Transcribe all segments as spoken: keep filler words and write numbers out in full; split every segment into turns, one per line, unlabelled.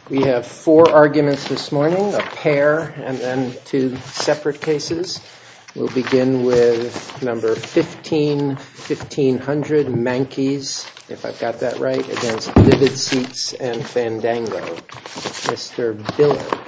We have four arguments this morning, a pair and then two separate cases. We'll begin with number fifteen fifteen hundred, Mankeys, if I've got that right, against Vivid Seats and Fandango. Mister Biller.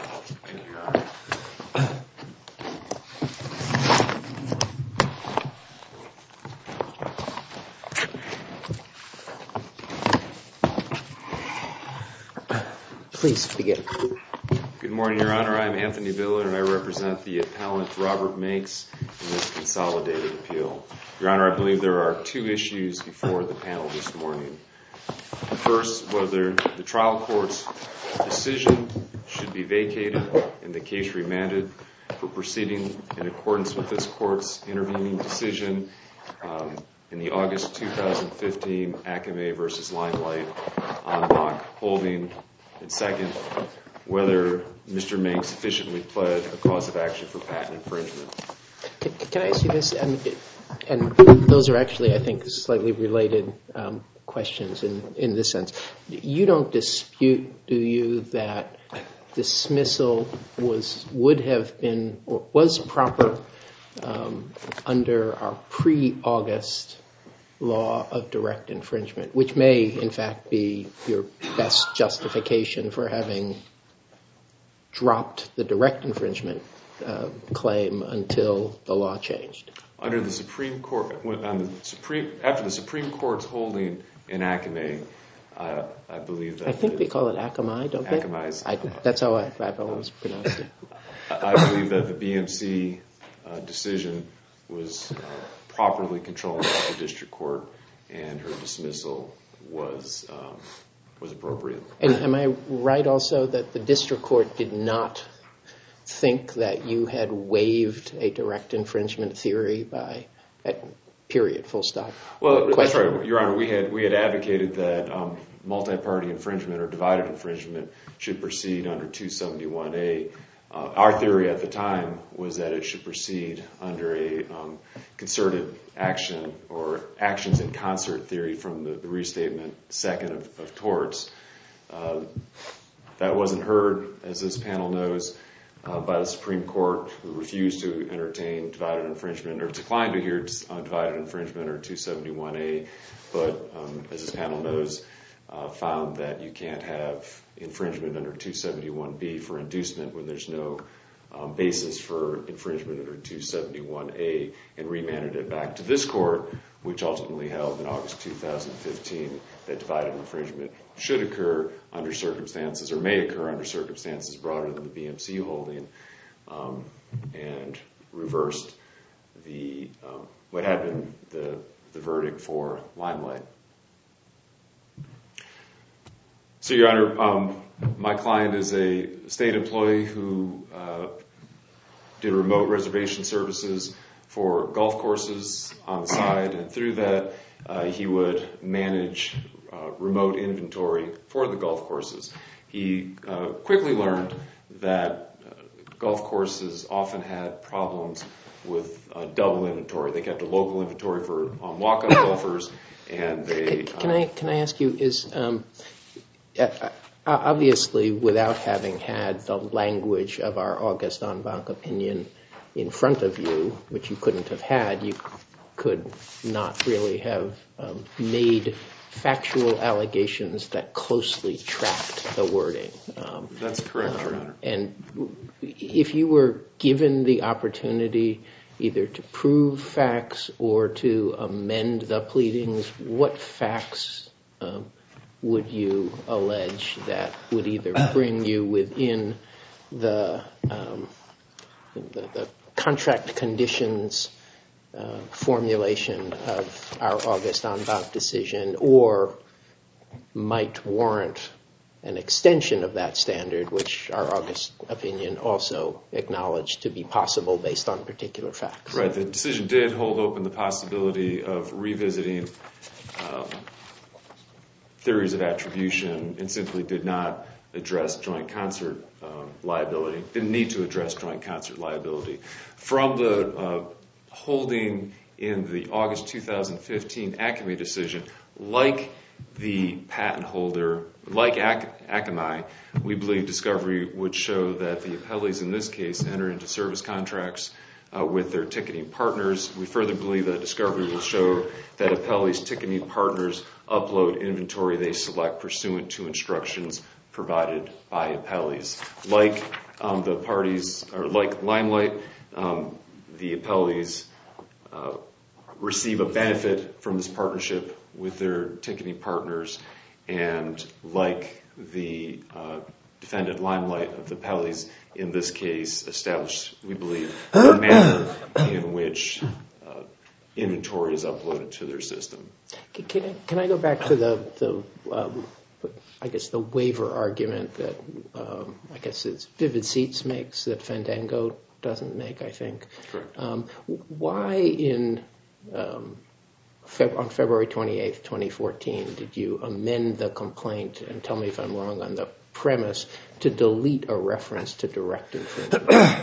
Please begin.
Good morning, Your Honor. I'm Anthony Biller, and I represent the appellant Robert Makes in this consolidated appeal. Your Honor, I believe there are two issues before the panel this morning. First, whether the trial court's decision should be vacated and the case remanded for proceeding in accordance with this court's intervening decision um, in the August two thousand fifteen Akamai v. Limelight en banc holding. And second, whether Mister Makes sufficiently pled a cause of action for patent infringement.
Can, can I ask you this? And, and those are actually, I think, slightly related um, questions in, in this sense. You don't dispute, do you, that dismissal was would have been or was proper um, under our pre-August law of direct infringement, which may, in fact, be your best justification for having dropped the direct infringement uh, claim until the law changed?
Under the Supreme Court, on the Supreme, after the Supreme Court's holding in Akamai, uh, I believe that...
I think they call it Akamai, don't they?
Akamai's.
I, that's how I, I've always pronounced it.
I believe that the B M C uh, decision was... Uh, properly controlled by the district court, and her dismissal was um, was appropriate.
And am I right also that the district court did not think that you had waived a direct infringement theory by at period, full stop?
Well, that's right, Your Honor. We had we had advocated that um, multi-party infringement or divided infringement should proceed under two seventy-one A. Uh, our theory at the time was that it should proceed under a um, concerted action or actions in concert theory from the, the restatement second of, of torts. Uh, that wasn't heard, as this panel knows, uh, by the Supreme Court, who refused to entertain divided infringement or declined to hear uh, divided infringement or two seventy-one A, but um, as this panel knows, uh, found that you can't have infringement under two seventy-one B for inducement when there's no um, basis for infringement under two seventy-one A, and remanded it back to this court, which ultimately held in August two thousand fifteen that divided infringement should occur under circumstances, or may occur under circumstances broader than the B M C holding, um, and reversed the um, what had been the, the verdict for Limelight. So, Your Honor, um, my client is a state employee who uh, did remote reservation services for golf courses on the side, and through that uh, he would manage uh, remote inventory for the golf courses. He uh, quickly learned that uh, golf courses often had problems with uh, double inventory. They kept a local inventory for um, walk-up golfers, and they...
Can, can, uh, I, can I ask you, is... Um, Uh, obviously, without having had the language of our August en banc opinion in front of you, which you couldn't have had, you could not really have um, made factual allegations that closely tracked the wording. Um,
That's correct, Your Honor.
Um, and if you were given the opportunity either to prove facts or to amend the pleadings, what facts um, would you allege that would either bring you within the um, the, the contract conditions uh, formulation of our August en banc decision, or might warrant an extension of that standard, which our August opinion also acknowledged to be possible based on particular facts?
Right. The decision did hold open the possibility of revisiting um, theories of attribution, and simply did not address joint concert um, liability, didn't need to address joint concert liability. From the uh, holding in the August two thousand fifteen Akamai decision, like the patent holder, like Akamai, we believe discovery would show that the appellees in this case enter into service contracts uh, with their ticketing partners. We further believe that discovery will show that appellees' ticketing partners upload inventory they select pursuant to instructions provided by appellees. Like um, the parties, or like Limelight, um, the appellees uh, receive a benefit from this partnership with their ticketing partners, and like the uh, defendant Limelight of the appellees in this case established, we believe, the manner in which uh, inventory is uploaded to their system.
Can, can I go back to the, the um, I guess the waiver argument that um, I guess it's Vivid Seats makes that Fandango doesn't make, I think.
Correct.
Um, why in um, Feb- on February twenty-eighth, twenty fourteen, did you amend the complaint, and tell me if I'm wrong on the premise, to delete a reference to direct infringement?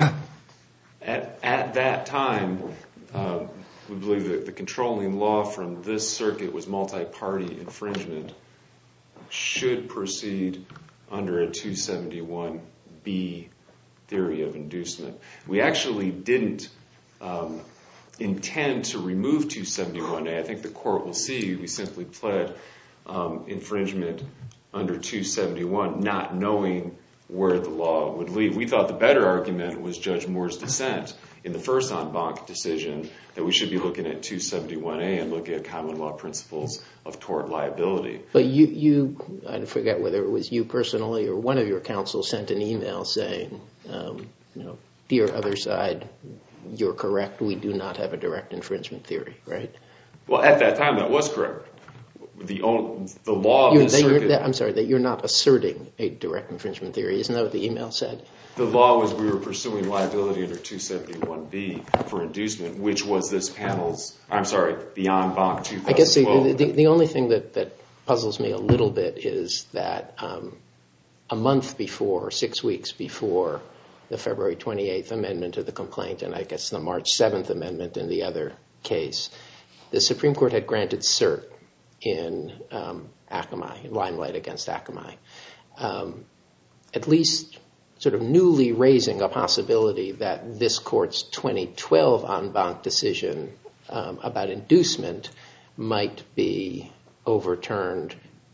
At, at that time, uh, we believe that the controlling law from this circuit was multi-party infringement should proceed under a two seventy-one B theory of inducement. We actually didn't um, intend to remove two seventy-one A. I think the court will see we simply pled um, infringement under two seventy-one, not knowing where the law would lead. We thought the better argument was Judge Moore's dissent in the first en banc decision, that we should be looking at two seventy-one A and looking at common law principles of tort liability.
But you, you, I forget whether it was you personally or one of your counsel sent an email saying, um, you know, dear other side, you're correct, we do not have a direct infringement theory, right?
Well, at that time, that was correct. The, only, the law of
you're,
the circuit...
That, I'm sorry, that you're not asserting a direct infringement theory. Isn't that what the email said?
The law was we were pursuing liability under two seventy-one B for inducement, which was this panel's, I'm sorry, the en banc two thousand twelve. I guess
the, the, the only thing that, that puzzles me a little bit is that um, a month before, six weeks before the February twenty-eighth amendment to the complaint, and I guess the March seventh amendment in the other case, the Supreme Court had granted cert in um, Akamai, in Limelight against Akamai, um, at least sort of newly raising a possibility that this court's twenty twelve en banc decision um, about inducement might be overturned,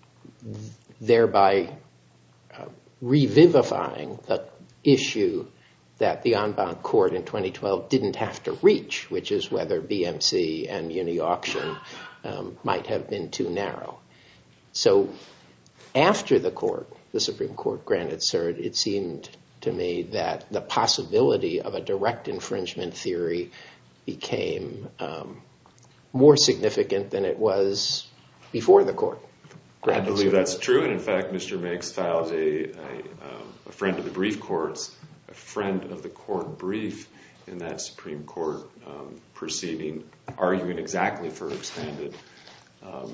thereby uh, revivifying the issue that the en banc court in twenty twelve didn't have to reach, which is whether B M C and Muni-Auction um, might have been too narrow. So after the court, the Supreme Court granted cert, it seemed to me that the possibility of a direct infringement theory became um, more significant than it was before the court.
I believe that's true, and in fact, Mister Meigs filed a, a, um, a friend of the brief courts, a friend of the court brief in that Supreme Court um, proceeding, arguing exactly for expanded um,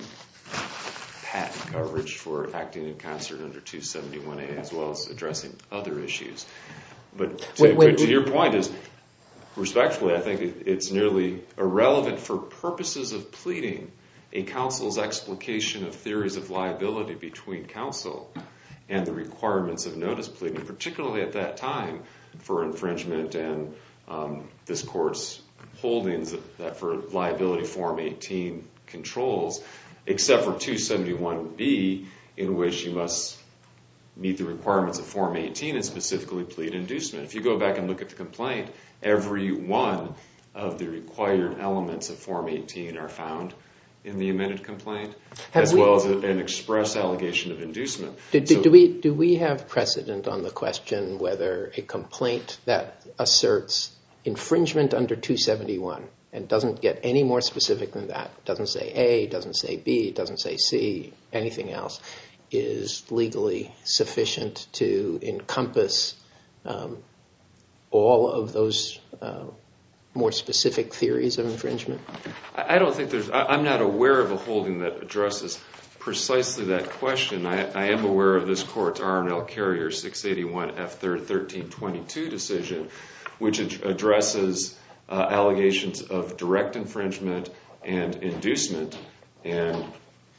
patent coverage for acting in concert under two seventy-one A, as well as addressing other issues. But to, wait, wait, to your point is, respectfully, I think it, it's nearly irrelevant for purposes of pleading a counsel's explication of theories of liability between counsel and the requirements of notice pleading, particularly at that time for infringement and um, this court's holdings that, that for liability Form eighteen controls, except for two seventy-one B, in which you must meet the requirements of Form eighteen and specifically plead inducement. If you go back and look at the complaint, every one of the required elements of Form eighteen are found in the amended complaint, have as we, well as a, an express allegation of inducement.
Do, so, do, we, do we have precedent on the question whether a complaint that asserts infringement under two seventy-one and doesn't get any more specific than that, doesn't say A, doesn't say B, doesn't say C, anything else, is legally sufficient to encompass um, all of those uh, more specific theories of infringement?
I don't think there's, I'm not aware of a holding that addresses precisely that question. I, I am aware of this court's R and L Carrier six eighty-one F third thirteen twenty-two decision, which ad- addresses uh, allegations of direct infringement and inducement. And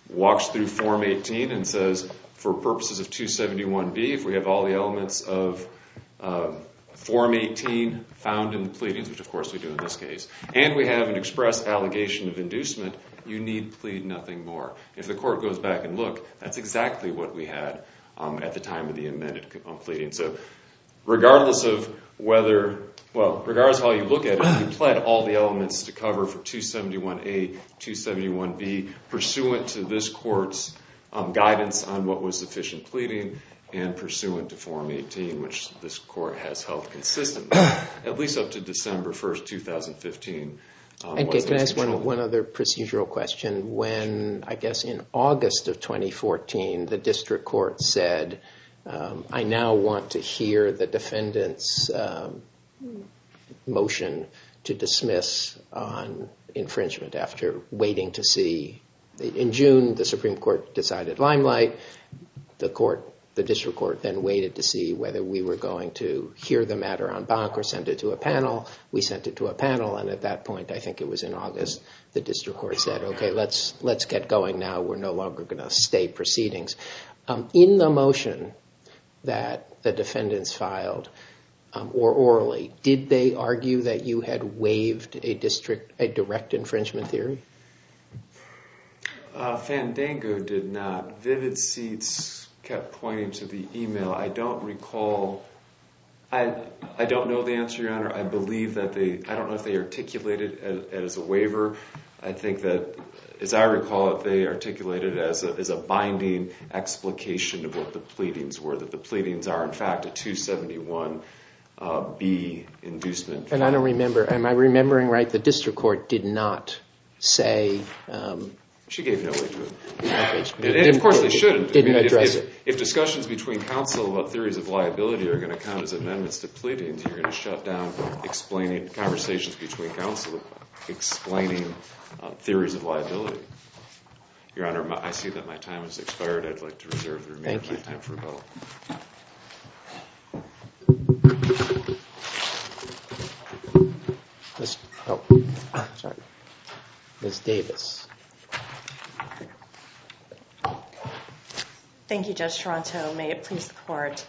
walks through Form eighteen and says, for purposes of two seventy-one B, if we have all the elements of um, Form eighteen found in the pleadings, which of course we do in this case, and we have an express allegation of inducement, you need plead nothing more. If the court goes back and look, that's exactly what we had um, at the time of the amended pleading. So regardless of whether, well, regardless of how you look at it, we pled all the elements to cover for two seventy-one A, two seventy-one B, pursuant to this court's um, guidance on what was sufficient pleading, and pursuant to Form eighteen, which this court has held consistently, at least up to December first, two thousand fifteen. Um,
and can I ask one, one other procedural question? When, I guess in August of twenty fourteen, the district court said, um, I now want to hear the defendant's um, motion to dismiss on infringement after waiting to see. In June, the Supreme Court decided Limelight. The court The district court then waited to see whether we were going to hear the matter en banc or send it to a panel. We sent it to a panel, and at that point, I think it was in August, the district court said, okay, let's let's get going now. We're no longer going to stay proceedings. Um, in the motion that the defendants filed, um, or orally, did they argue that you had waived a district a direct infringement theory?
Uh, Fandango did not. Vivid Seats kept pointing to the email. I don't recall. I I don't know the answer, Your Honor. I believe that they. I don't know if they articulated it as, as a waiver. I think that, as I recall it, they articulated it as a as a binding explication of what the pleadings were. That the pleadings are in fact a two seventy-one uh, B inducement.
And I don't remember. Am I remembering right? The district court did not say. Um,
She gave no weight to it.
Okay.
And, and of course they shouldn't.
Didn't
I mean,
address
if,
it.
If, if discussions between counsel about theories of liability are going to count as amendments to pleadings, you're going to shut down explaining conversations between counsel explaining uh, theories of liability. Your Honor, my, I see that my time has expired. I'd like to reserve the remainder of my time for rebuttal.
Miz Oh, sorry. Miz Davis.
Thank you, Judge Toronto. May it please the Court.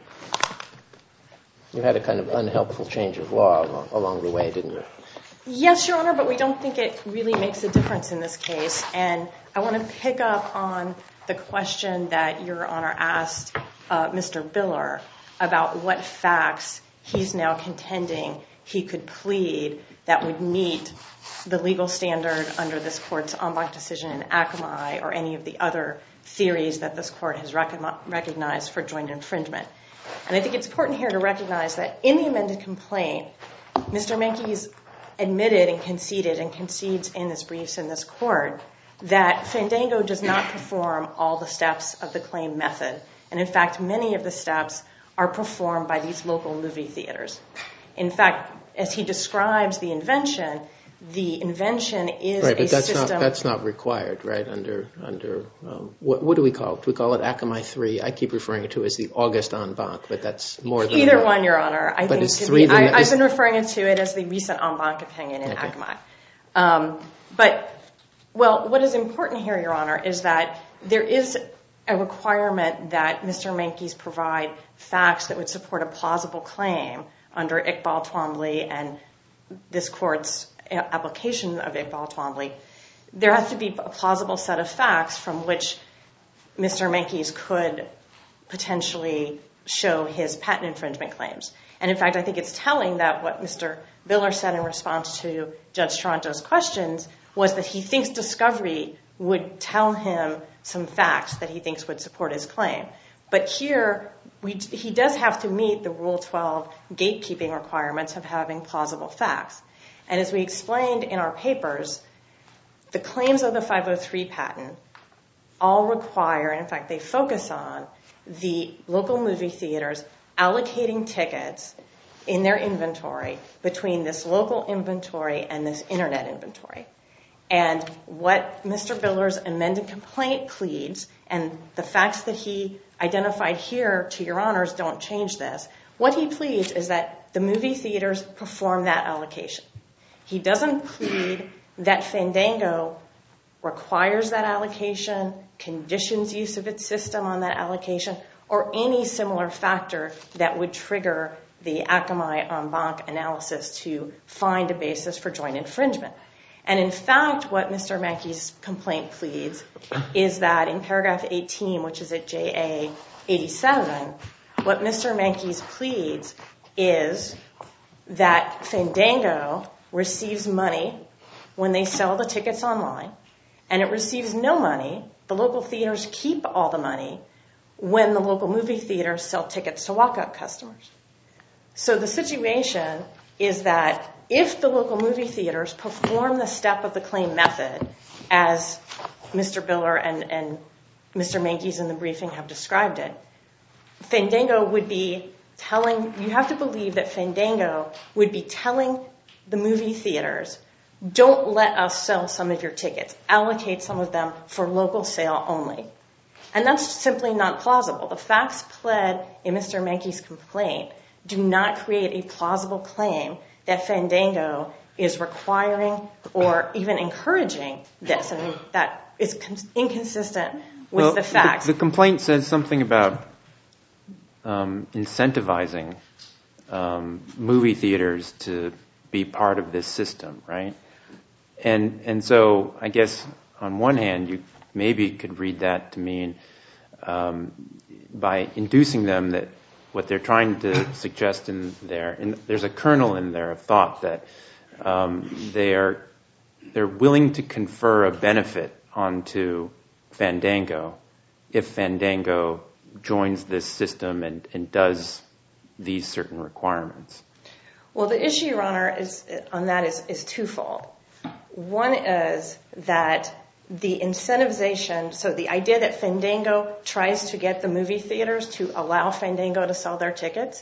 You had a kind of unhelpful change of law along, along the way, didn't you?
Yes, Your Honor, but we don't think it really makes a difference in this case. And I want to pick up on the question that Your Honor asked uh, Mister Biller about what facts he's now contending he could plead that would meet the legal standard under this Court's en banc decision in Akamai or any of the other theories that this Court has recognized for joint infringement. And I think it's important here to recognize that in the amended complaint, Mister Menke's admitted and conceded and concedes in his briefs in this Court that Fandango does not perform all the steps of the claim method. And in fact, many of the steps are performed by these local movie theaters. In fact, as he describes the invention, the invention is
right, but
a
that's
system.
Not, that's not required, right? Under under um, what, what do we call it? Do we call it Akamai three? I keep referring to it as the August en banc, but that's more than
either
enough.
One, Your Honor. I
but
think
it's
to
three.
be, I,
I've
I've been referring to it as the recent en banc opinion in
okay.
Akamai. Um, but well, what is important here, Your Honor, is that there is a requirement that Mister Menke's provide facts that would support a plausible claim under Iqbal Twombly and this Court's application of Iqbal Twombly. There has to be a plausible set of facts from which Mister Menke's could potentially show his patent infringement claims. And in fact, I think it's telling that what Mister Biller said in response to Judge Toronto's questions was that he thinks discovery would tell him some facts that he thinks would support his claim. But here, we, he does have to meet the Rule twelve gatekeeping requirements of having plausible facts. And as we explained in our papers, the claims of the five oh three patent all require, and in fact they focus on, the local movie theaters allocating tickets in their inventory between this local inventory and this internet inventory. And what Mister Biller's amended complaint pleads, and the facts that he identified here, to Your Honors, don't change this. What he pleads is that the movie theaters perform that allocation. He doesn't plead that Fandango requires that allocation, conditions use of its system on that allocation, or any similar factor that would trigger the Akamai en banc analysis to find a basis for joint infringement. And in fact, what Mister Mankey's complaint pleads is that in paragraph eighteen, which is at J A eighty-seven, what Mister Mankey's pleads is that Fandango receives money when they sell the tickets online, and it receives no money, the local theaters keep all the money, when the local movie theaters sell tickets to walk-up customers. So the situation is that if the local movie theaters perform the step of the claim method, as Mister Biller and, and Mister Mankey's in the briefing have described it, Fandango would be telling, you have to believe that Fandango would be telling the movie theaters, don't let us sell some of your tickets, allocate some of them for local sale only. And that's simply not plausible. The facts pled in Mister Mankey's complaint do not create a plausible claim that Fandango is requiring or even encouraging this. I mean, that is con- inconsistent with
well,
the facts.
The, the complaint says something about um, incentivizing um, movie theaters to be part of this system, right? And and so I guess on one hand, you maybe could read that to mean um, by inducing them that what they're trying to suggest in there, and there's a kernel in there of thought that um, they are they're willing to confer a benefit onto Fandango if Fandango joins this system and, and does these certain requirements.
Well, the issue, Your Honor, is on that is, is twofold. One is that the incentivization, so the idea that Fandango tries to get the movie theaters to allow Fandango to sell their tickets,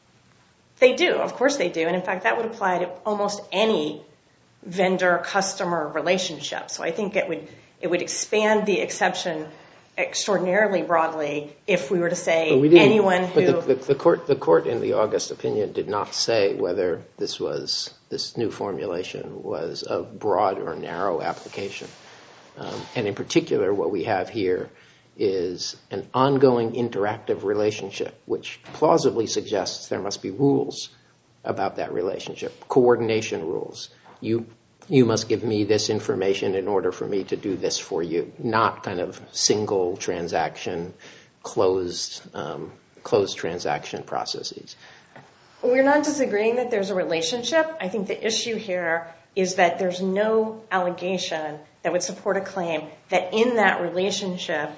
they do, of course they do. And in fact, that would apply to almost any vendor-customer relationship. So I think it would it would expand the exception extraordinarily broadly if we were to say anyone who...
But the, the, the, court, the court in the August opinion did not say whether this was this new formulation was of broad or narrow application. Um, and in particular, what we have here is an ongoing interactive relationship, which plausibly suggests there must be rules about that relationship, coordination rules. You you must give me this information in order for me to do this for you, not kind of single transaction, closed um, closed transaction processes.
We're not disagreeing that there's a relationship. I think the issue here is that there's no allegation that would support a claim that in that relationship,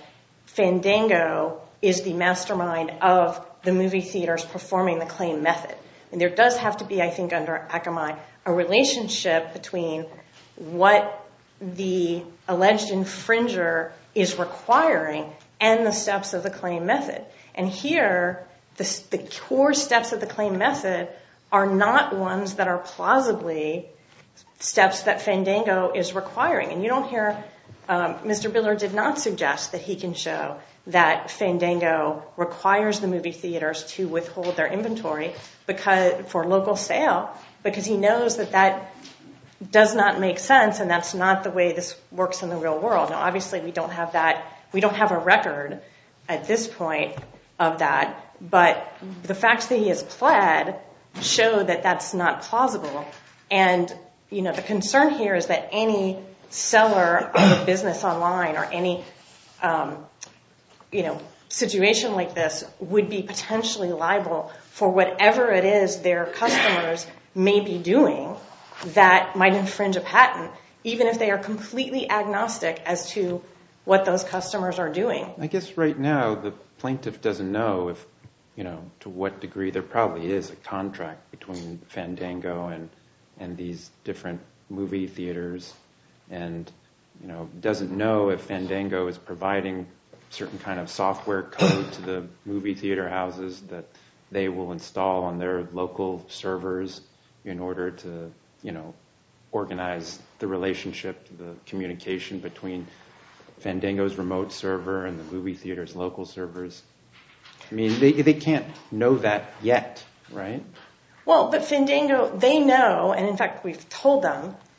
Fandango is the mastermind of the movie theaters performing the claim method. And there does have to be, I think, under Akamai, a relationship between what the alleged infringer is requiring and the steps of the claim method. And here, the, the core steps of the claim method are not ones that are plausibly steps that Fandango is requiring. And you don't hear, um, Mister Biller did not suggest that he can show that Fandango requires the movie theaters to withhold their inventory because for local sale, because he knows that that does not make sense, and that's not the way this works in the real world. Now, obviously, we don't have that. We don't have a record at this point of that, but the facts that he has pled show that that's not plausible. And you know, the concern here is that any seller of a business online or any, um, you know, situation like this would be potentially liable for whatever it is their customers may be doing that might infringe a patent, even if they are completely agnostic as to what those customers are doing.
I guess right now the plaintiff doesn't know if, you know, to what degree there probably is a contract between Fandango and and these different movie theaters, and you know, doesn't know if Fandango is providing certain kind of software code to the movie theater houses that they will install on their local servers in order to, you know, organize the relationship, the communication between Fandango's remote server and the movie theater's local servers. I mean, they they can't know that yet, right?
Well, but Fandango, they know, and in fact we've told them,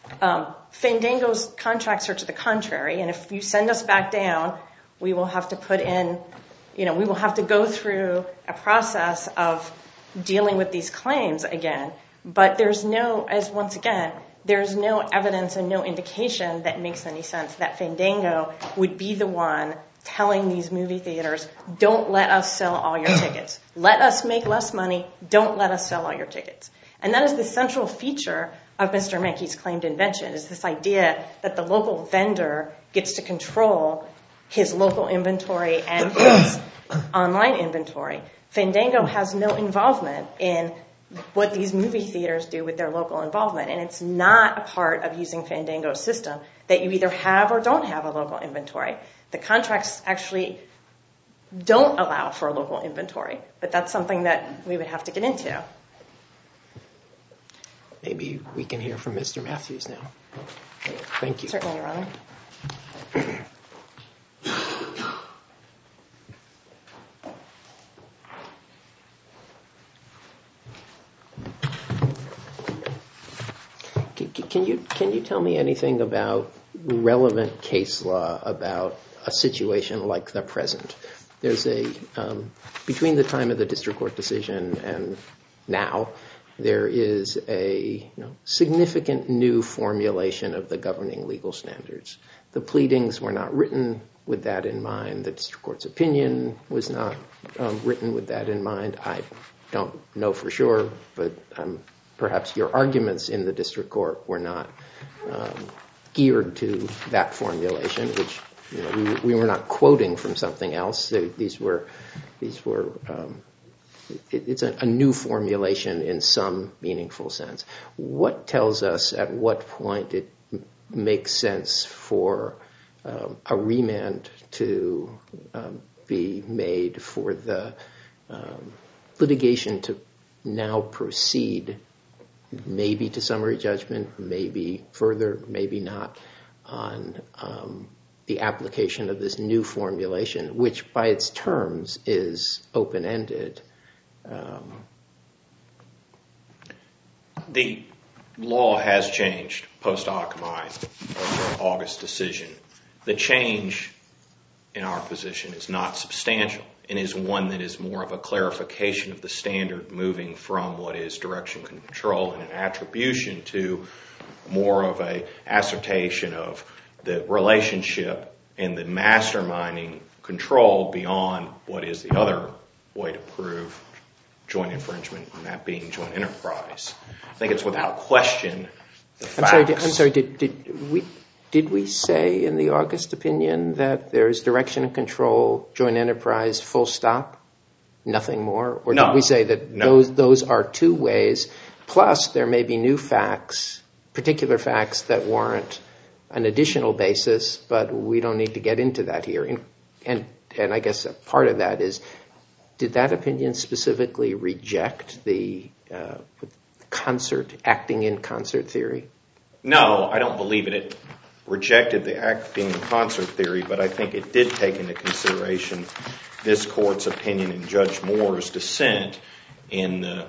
Um, Fandango's contracts are to the contrary, and if you send us back down, we will have to put in, you know, we will have to go through a process of dealing with these claims again. But there's no, as once again, there's no evidence and no indication that makes any sense that Fandango would be the one telling these movie theaters, don't let us sell all your tickets. Let us make less money. Don't let us sell all your tickets. And that is the central feature of Mister Menke's claimed invention, is this idea that the local vendor gets to control his local inventory and his online inventory. Fandango has no involvement in what these movie theaters do with their local involvement, and it's not a part of using Fandango's system that you either have or don't have a local inventory. The contracts actually don't allow for a local inventory, but that's something that we would have to get into.
Maybe we can hear from Mister Matthews now. Thank you.
Certainly, Your Honor.
Can you can you tell me anything about relevant case law about a situation like the present? There's a um, between the time of the district court decision and now, there is a you know, significant new formulation of the governing legal standards. The pleadings were not written with that in mind. The district court's opinion was not um, written with that in mind. I don't know for sure, but um, perhaps your arguments in the district court were not um, geared to that formulation, which you know, we, we were not quoting from something else. They, these were, these were. Um, it, it's a, a new formulation in some meaningful sense. What tells us at what point it m- makes sense for um, a remand to um, be made for the um, litigation to now proceed, maybe to summary judgment, maybe further, maybe not, on um, the application of this new formulation, which by its terms is open-ended? Um,
the law has changed post-Akamai of the August decision. The change in our position is not substantial and is one that is more of a clarification of the standard, moving from what is direction control and an attribution to more of a assertion of the relationship and the masterminding control beyond what is the other way to prove joint infringement, and that being joint enterprise. I think it's without question the facts.
I'm sorry, did, I'm sorry did, did we did we say in the August opinion that there's direction and control, joint enterprise, full stop, nothing more? Or
no.
did we say that
no.
those those are two ways, plus there may be new facts, particular facts that warrant an additional basis, but we don't need to get into that here. And and, and I guess a part of that is, did that opinion specifically reject the uh, concert, acting in concert theory?
No, I don't believe it. It rejected the acting in concert theory, but I think it did take into consideration this court's opinion in Judge Moore's dissent in the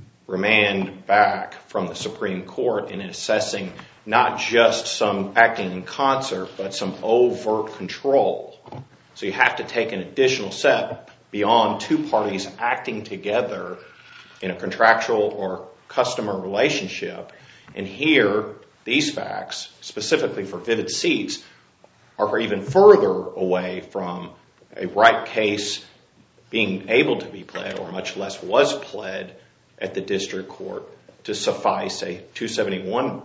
remand back from the Supreme Court in assessing not just some acting in concert, but some overt control. So you have to take an additional step beyond two parties acting together in a contractual or customer relationship. And here, these facts, specifically for Vivid Seats, are even further away from a right case being able to be pled, or much less was pled at the district court to suffice a two seventy-one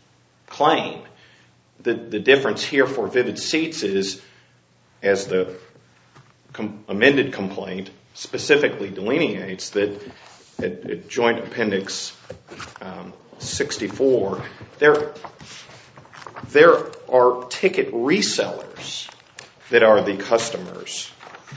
claim. The, the difference here for Vivid Seats is, as the com- amended complaint specifically delineates, that at, at Joint Appendix um, sixty-four, there, there are ticket resellers that are the customers.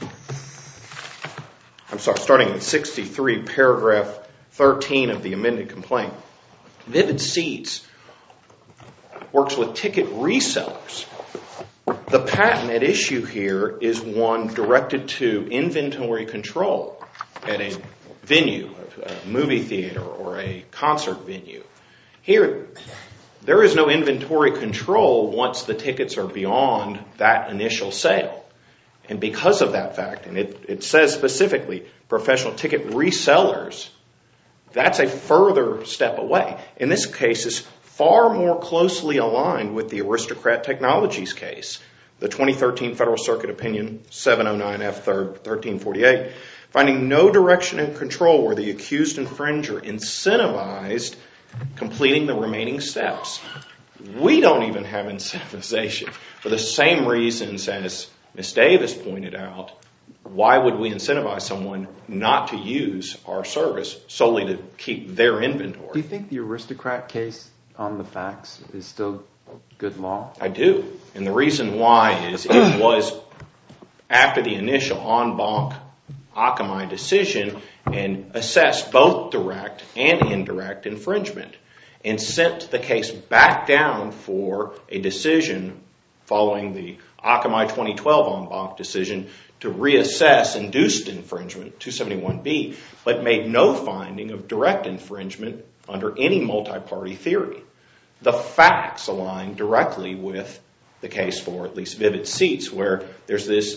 I'm sorry, starting at sixty-three, paragraph thirteen of the amended complaint. Vivid Seats works with ticket resellers. The patent at issue here is one directed to inventory control at a venue, a movie theater or a concert venue. Here, there is no inventory control once the tickets are beyond that initial sale. And because of that fact, and it, it says specifically professional ticket resellers, that's a further step away. In this case, is far more closely aligned with the Aristocrat Technologies case, the twenty thirteen Federal Circuit Opinion seven oh nine F third thirteen forty-eight, finding no direction and control where the accused infringer incentivized completing the remaining steps. We don't even have incentivization for the same reasons as Miz Davis pointed out. Why would we incentivize someone not to use our service solely to keep their inventory?
Do you think the Aristocrat case on the facts is still good law?
I do. And the reason why is it was after the initial en banc Akamai decision and assessed both direct and indirect infringement and sent the case back down for a decision following the Akamai twenty twelve en banc decision to reassess induced infringement, two seventy-one B, but made no finding of direct infringement under any multi-party theory. The facts align directly with the case for at least Vivid Seats, where there's this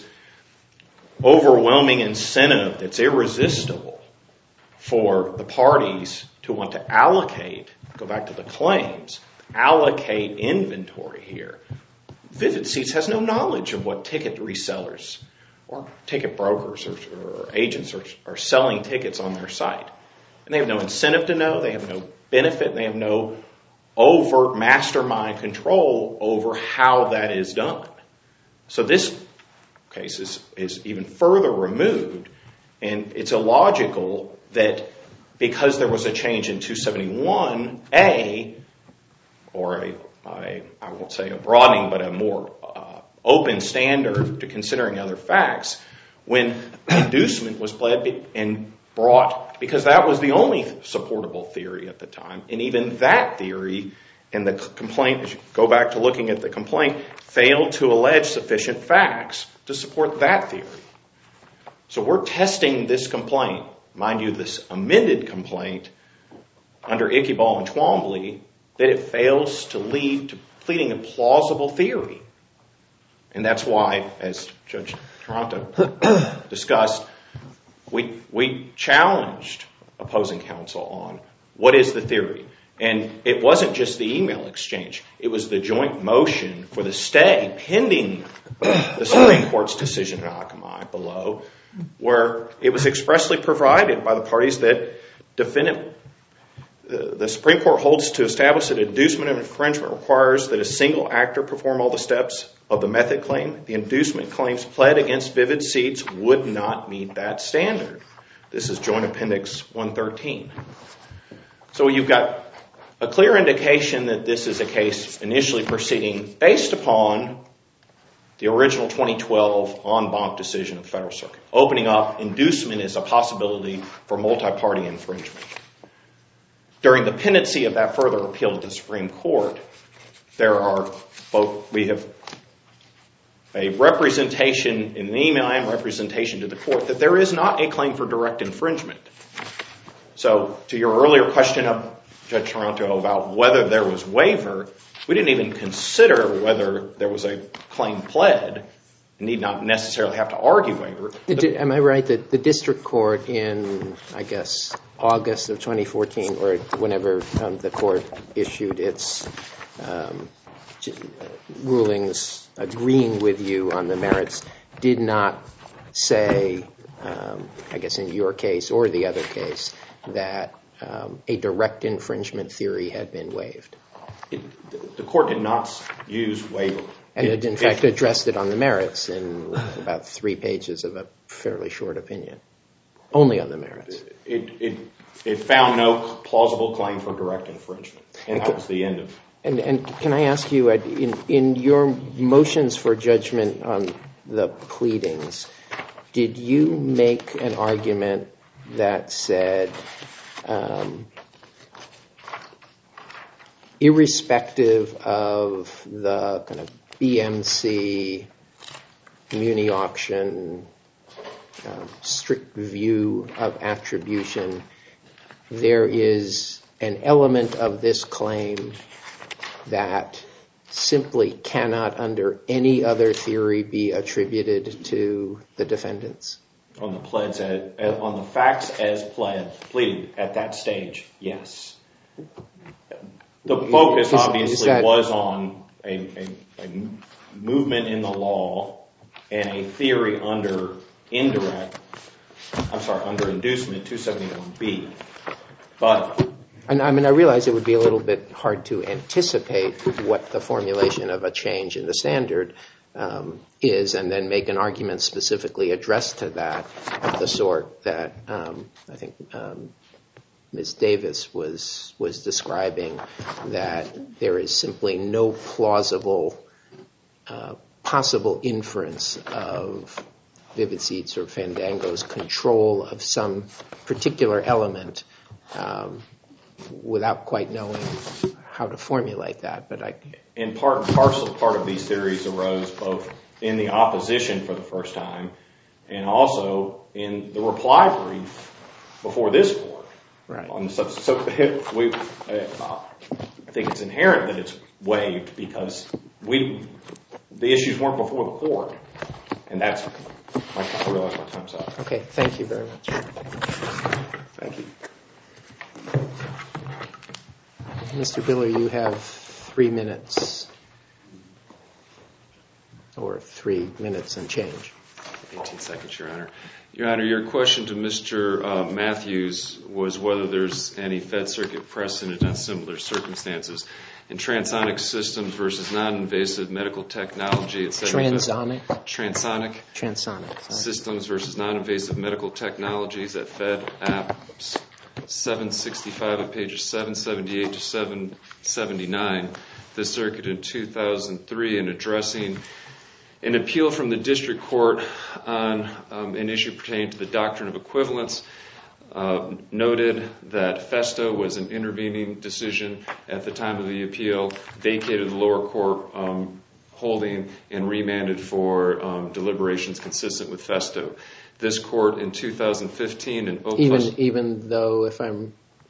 overwhelming incentive that's irresistible for the parties to want to allocate, go back to the claims, allocate inventory here. Vivid Seats has no knowledge of what ticket resellers or ticket brokers or, or agents are, are selling tickets on their site. And they have no incentive to know, they have no benefit, and they have no overt mastermind control over how that is done. So this case is, is even further removed, and it's illogical that because there was a change in two seventy-one A, or a, a I won't say a broadening, but a more uh, open standard to considering other facts, when inducement was pled and brought, because that was the only supportable theory at the time, and even that theory and the complaint, as you go back to looking at the complaint, failed to allege sufficient facts to support that theory. So we're testing this complaint, mind you, this amended complaint under Iqbal and Twombly, that it fails to lead to pleading a plausible theory. And that's why, as Judge Toronto discussed, we we challenged opposing counsel on what is the theory. And it wasn't just the email exchange. It was the joint motion for the stay pending the Supreme Court's decision in Akamai below, where it was expressly provided by the parties that defendant, the, the Supreme Court holds to establish that inducement of infringement requires that a single actor perform all the steps of the method claim. The inducement claims pled against Vivid Seats would not meet that standard. This is Joint Appendix one thirteen. So you've got a clear indication that this is a case initially proceeding based upon the original twenty twelve en banc decision of the Federal Circuit, opening up inducement as a possibility for multi-party infringement. During the pendency of that further appeal to the Supreme Court, there are both, we have a representation in an email and representation to the court that there is not a claim for direct infringement. So to your earlier question of Judge Toronto about whether there was waiver, we didn't even consider whether there was a claim pled. You need not necessarily have to argue waiver.
Am I right that the district court in, I guess, August of twenty fourteen, or whenever um, the court issued its um, rulings agreeing with you on the merits, did not say, um, I guess in your case or the other case, that um, a direct infringement theory had been waived?
It, the court did not use waiver.
And it, in fact, addressed it on the merits in about three pages of a fairly short opinion. Only on the merits.
It, it, it found no plausible claim for direct infringement. And that was the end of it.
And, and can I ask you, in, in your motions for judgment on the pleadings, did you make an argument that said, um, irrespective of the kind of B M C, Muni auction, uh, strict view of attribution, there is an element of this claim that simply cannot, under any other theory, be attributed to the defendants?
On the pleds, as, on the facts as pled, pleaded at that stage, yes. The focus,
Is-
obviously,
is that-
was on a, a, a movement in the law and a theory under indirect, I'm sorry, under inducement two seventy-one B. But
And I mean, I realize it would be a little bit hard to anticipate what the formulation of a change in the standard um, is, and then make an argument specifically addressed to that, of the sort that um, I think um, Miz Davis was was describing, that there is simply no plausible uh, possible inference of Vivid Seats or Fandango's control of some particular element, um, without quite knowing how to formulate that. But I,
in part and parcel, part of these theories arose both in the opposition for the first time and also in the reply brief before this court.
Right.
On the substance. So we, uh, I think it's inherent that it's waived because we, the issues weren't before the court, and that's. My, I realize my time's up.
okay, thank you very much.
Thank you.
Mister Biller, you have three minutes, or three minutes and change.
eighteen seconds, Your Honor. Your Honor, your question to Mister Uh, Matthews was whether there's any Fed Circuit precedent on similar circumstances. In Transonic Systems versus Non-Invasive Medical Technology, it's
Transonic?
Transonic.
Transonic. Sorry.
Systems versus Non-Invasive Medical Technologies at Fed Apps seven sixty-five at pages seven seventy-eight to seven seventy-nine. The circuit in two thousand three, in addressing an appeal from the district court on um, an issue pertaining to the doctrine of equivalence, uh, noted that Festo was an intervening decision at the time of the appeal, vacated the lower court um, holding, and remanded for um, deliberations consistent with Festo. This court in two thousand fifteen in O
Even
plus,
even though, if I'm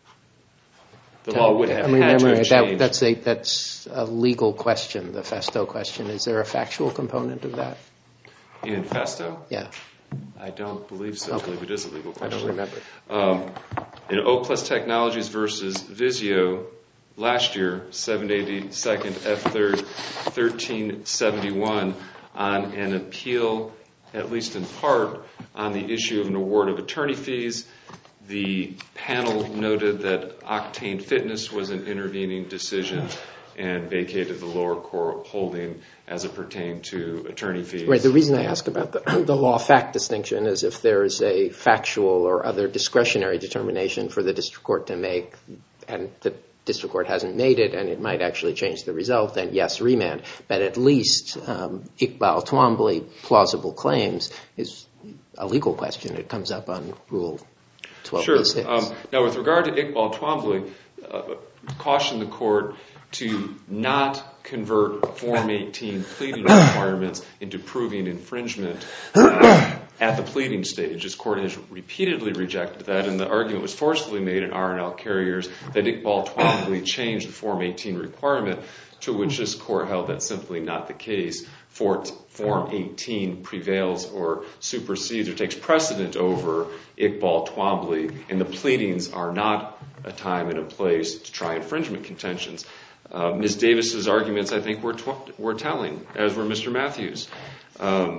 the law would have
I'm
had to
remembering
have
that,
changed.
that's a that's a legal question, the Festo question. Is there a factual component of that?
In Festo?
Yeah,
I don't believe so.
Okay.
I believe it is a legal
I
question.
don't remember.
Um, in O Plus Technologies versus Vizio, last year, seven eighty-second F third, thirteen seventy-one, on an appeal, at least in part, on the issue of an award of attorney fees. The panel noted that Octane Fitness was an intervening decision and vacated the lower court holding as it pertained to attorney fees.
Right. The reason I ask about the, the law-fact distinction is if there is a factual or other discretionary determination for the district court to make, and the district court hasn't made it, and it might actually change the result, then yes, remand. But at least um, Iqbal Twombly plausible claims is a legal question. It comes up on Rule twelve B six.
Sure. Um, now, with regard to Iqbal Twombly, uh, caution the court to not convert Form eighteen pleading requirements into proving infringement uh, at the pleading stage. This court has repeatedly rejected that, and the argument was forcefully made in R and L Carriers that Iqbal Twombly changed the Form eighteen requirement, to which this court held that's simply not the case. Form eighteen prevails or supersedes or takes precedent over Iqbal Twombly, and the pleadings are not a time and a place to try infringement contentions. Uh, Miz Davis's arguments, I think, were, tw- were telling, as were Mister Matthews. Um,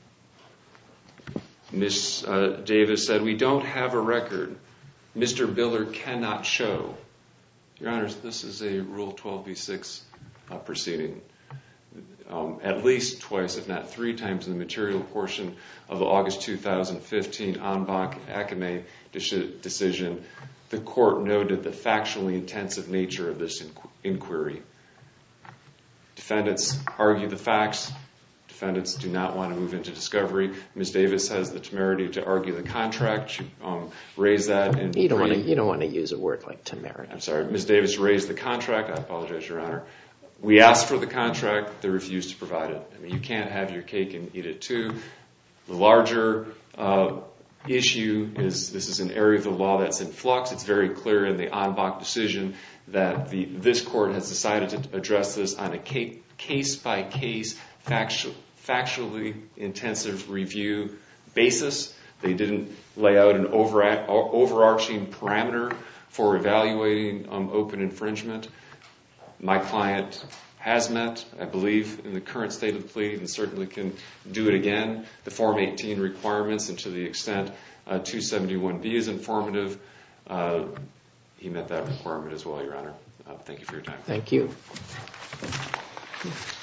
Miz Uh, Davis said, we don't have a record. Mister Biller cannot show. Your Honors, this is a Rule twelve B six uh, proceeding. Um, at least twice, if not three times in the material portion of the August two thousand fifteen en banc Akamai decision, the court noted the factually intensive nature of this inqu- inquiry. Defendants argue the facts. Defendants do not want to move into discovery. Miz Davis has the temerity to argue the contract. She um, raised that in
You don't
pre-
want to. You don't want to use a word like temerity.
I'm sorry. Miz Davis raised the contract. I apologize, Your Honor. We asked for the contract. They refused to provide it. I mean, you can't have your cake and eat it too. The larger uh, issue is this is an area of the law that's in flux. It's very clear in the en banc decision that the, this court has decided to address this on a case-by-case, factu- factually intensive review basis. They didn't lay out an over, overarching parameter for evaluating um, open infringement. My client has met, I believe, in the current state of the plea, and certainly can do it again, the Form eighteen requirements, and to the extent uh, two seventy-one B is informative, uh, he met that requirement as well, Your Honor. Uh, thank you for your time.
Thank you.